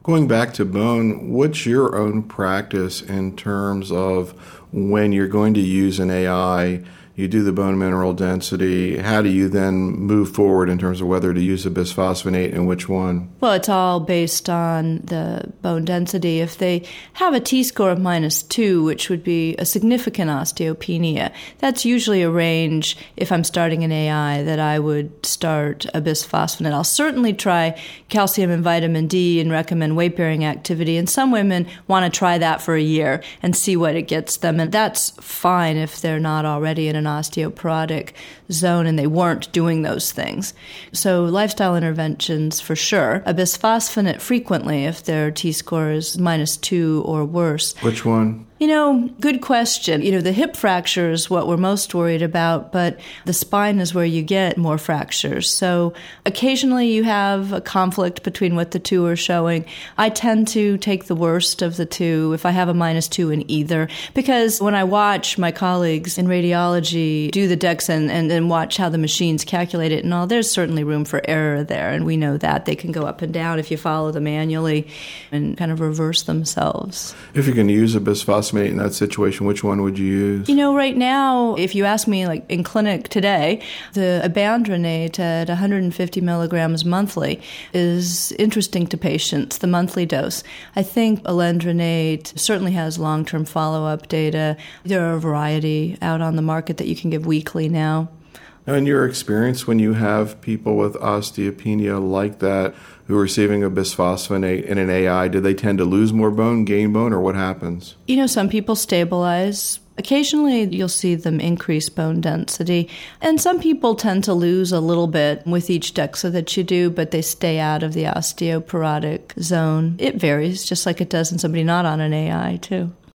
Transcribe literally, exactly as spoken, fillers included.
Going back to bone, what's your own practice in terms of when you're going to use an A I? You do the bone mineral density. How do you then move forward in terms of whether to use a bisphosphonate and which one? Well, it's all based on the bone density. If they have a T-score of minus two, which would be a significant osteopenia, that's usually a range, if I'm starting an A I, that I would start a bisphosphonate. I'll certainly try calcium and vitamin D and recommend weight-bearing activity. And some women want to try that for a year and see what it gets them. And that's fine if they're not already in an osteoporotic zone and they weren't doing those things. So lifestyle interventions for sure. A bisphosphonate frequently if their T-score is minus two or worse. Which one? You know, good question. You know, the hip fracture is what we're most worried about, but the spine is where you get more fractures. So occasionally you have a conflict between what the two are showing. I tend to take the worst of the two if I have a minus two in either, because when I watch my colleagues in radiology do the DEXA and, and, and watch how the machines calculate it and all, there's certainly room for error there, and we know that. They can go up and down if you follow them manually and kind of reverse themselves. If you can use a bisphosphonate in that situation, which one would you use? You know, right now, if you ask me, like in clinic today, the abandronate at one hundred fifty milligrams monthly is interesting to patients, the monthly dose. I think alendronate certainly has long-term follow-up data. There are a variety out on the market that you can give weekly now. Now, in your experience, when you have people with osteopenia like that who are receiving a bisphosphonate in an A I, do they tend to lose more bone, gain bone, or what happens? You know, some people stabilize. Occasionally, you'll see them increase bone density. And some people tend to lose a little bit with each DEXA that you do, but they stay out of the osteoporotic zone. It varies, just like it does in somebody not on an A I, too.